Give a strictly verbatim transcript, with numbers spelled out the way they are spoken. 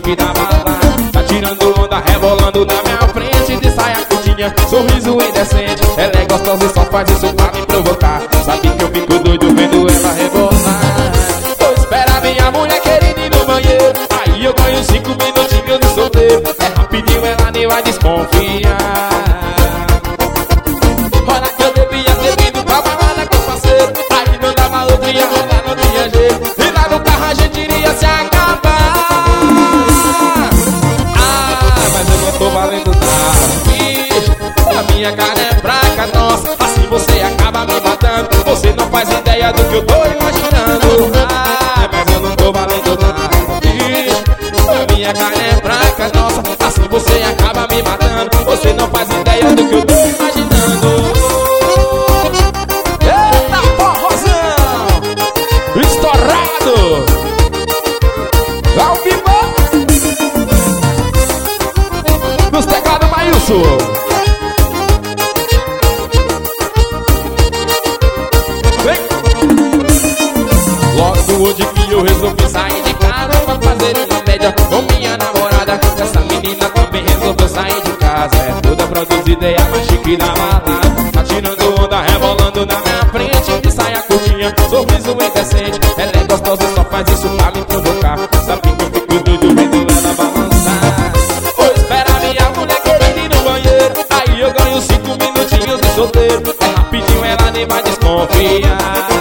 chique da balada. Tá tirando onda, rebolando na minha frente de saia curtinha, sorriso indecente. Ela é gostosa e só faz isso pra me provocar. Sabe que eu fico doido vendo ela rebolar. Tô esperando minha mulher querida ir no banheiro, aí eu ganho cinco minutinhos de solteiro. É rapidinho, ela nem vai desconfiar. Olha que eu devia ter vindo pra balada com o parceiro, aí não dava outro, ia rolar, não tinha jeito. E lá no carro a gente iria se acabar. Ah, mas eu não tô valendo nada, bicho. A minha cara é fraca, nossa, assim você acaba me matando. Você não faz ideia do que eu tô imaginando. Ah, mas eu não tô valendo nada, bicho. A minha cara é fraca, nossa, assim você acaba me matando. Você não faz ideia do que eu tô imaginando. Eita, forrozão estourado ao vivo nos teclados, Maílson. Logo hoje que eu resolvi sair de casa pra fazer uma média com minha namorada. Essa menina também resolveu sair de casa. É toda produzida e a mais chique da balada. Tá tirando onda, rebolando na minha frente de saia curtinha, sorriso indecente. Ela é gostosa e só faz isso pra me provocar. Sabe que eu fico doido vendo ela balançar. Vou esperar minha mulher querida ir no banheiro, aí eu ganho cinco minutinhos de solteiro. É rapidinho, ela nem vai desconfiar.